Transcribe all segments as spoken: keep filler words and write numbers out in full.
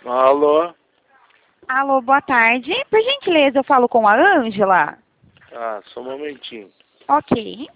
Alô? Alô, boa tarde. Por gentileza, eu falo com a Ângela? Ah, só um momentinho. Ok.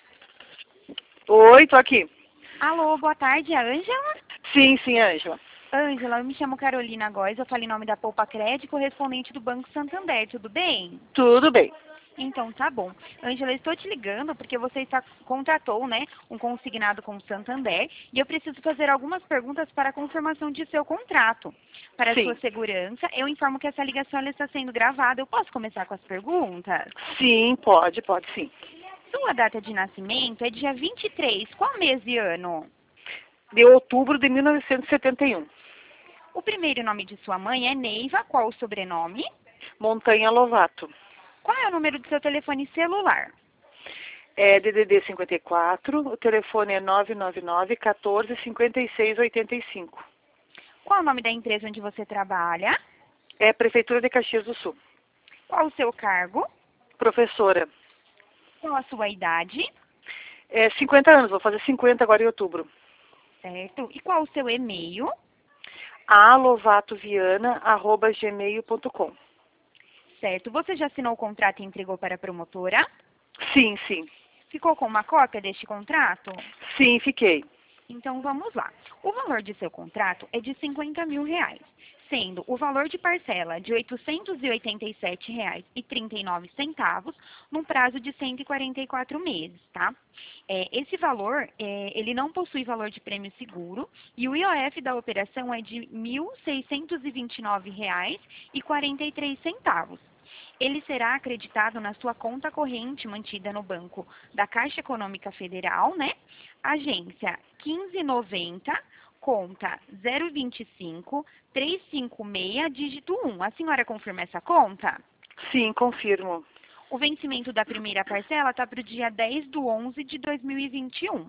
Oi, tô aqui. Alô, boa tarde, a Ângela? Sim, sim, Ângela. Ângela, eu me chamo Carolina Góes, eu falo em nome da Poupa Crédito, correspondente do Banco Santander, tudo bem? Tudo bem. Então, tá bom. Ângela, eu estou te ligando porque você está, contratou, né, um consignado com o Santander e eu preciso fazer algumas perguntas para a confirmação de seu contrato. Para a Sim. sua segurança, eu informo que essa ligação ela está sendo gravada. Eu posso começar com as perguntas? Sim, pode, pode sim. Sua data de nascimento é dia vinte e três, qual mês e ano? De outubro de mil novecentos e setenta e um. O primeiro nome de sua mãe é Neiva, qual o sobrenome? Montanha Lovato. Qual é o número do seu telefone celular? É D D D cinquenta e quatro, o telefone é nove nove nove, quatorze, cinquenta e seis, oitenta e cinco. Qual é o nome da empresa onde você trabalha? É Prefeitura de Caxias do Sul. Qual o seu cargo? Professora. Qual a sua idade? É cinquenta anos, vou fazer cinquenta agora em outubro. Certo. E qual o seu e-mail? alovatoviana arroba gmail ponto com. Certo. Você já assinou o contrato e entregou para a promotora? Sim, sim. Ficou com uma cópia deste contrato? Sim, fiquei. Então vamos lá. O valor de seu contrato é de cinquenta mil reais, sendo o valor de parcela de oitocentos e oitenta e sete reais e trinta e nove centavos num prazo de cento e quarenta e quatro meses, tá? É, esse valor, é, ele não possui valor de prêmio seguro e o I O F da operação é de mil seiscentos e vinte e nove reais e quarenta e três centavos. Ele será acreditado na sua conta corrente mantida no banco da Caixa Econômica Federal, né? Agência quinze noventa, conta zero vinte e cinco, trezentos e cinquenta e seis, dígito um. A senhora confirma essa conta? Sim, confirmo. O vencimento da primeira parcela está para o dia dez de onze de dois mil e vinte e um.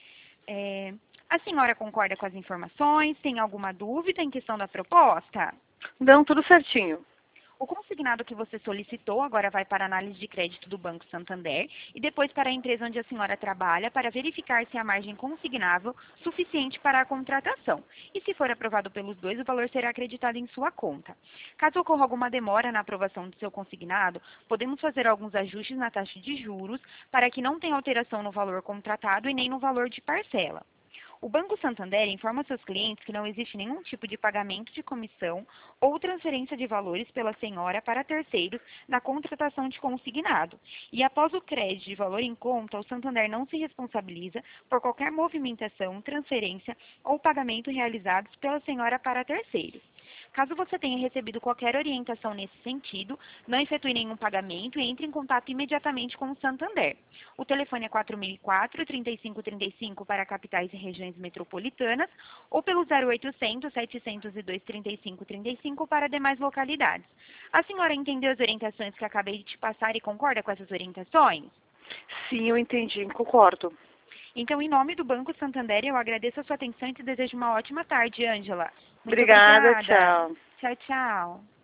É, a senhora concorda com as informações? Tem alguma dúvida em questão da proposta? Não, tudo certinho. O consignado que você solicitou agora vai para a análise de crédito do Banco Santander e depois para a empresa onde a senhora trabalha para verificar se a margem consignável suficiente para a contratação. E se for aprovado pelos dois, o valor será acreditado em sua conta. Caso ocorra alguma demora na aprovação do seu consignado, podemos fazer alguns ajustes na taxa de juros para que não tenha alteração no valor contratado e nem no valor de parcela. O Banco Santander informa seus clientes que não existe nenhum tipo de pagamento de comissão ou transferência de valores pela senhora para terceiros na contratação de consignado. E após o crédito de valor em conta, o Santander não se responsabiliza por qualquer movimentação, transferência ou pagamento realizados pela senhora para terceiros. Caso você tenha recebido qualquer orientação nesse sentido, não efetue nenhum pagamento e entre em contato imediatamente com o Santander. O telefone é quatro mil e quatro, trinta e cinco trinta e cinco para capitais e regiões metropolitanas ou pelo zero oitocentos, setecentos e dois, trinta e cinco trinta e cinco para demais localidades. A senhora entendeu as orientações que acabei de te passar e concorda com essas orientações? Sim, eu entendi, concordo. Então, em nome do Banco Santander, eu agradeço a sua atenção e te desejo uma ótima tarde, Ângela. Muito Obrigada, obrigada. tchau. Tchau, tchau.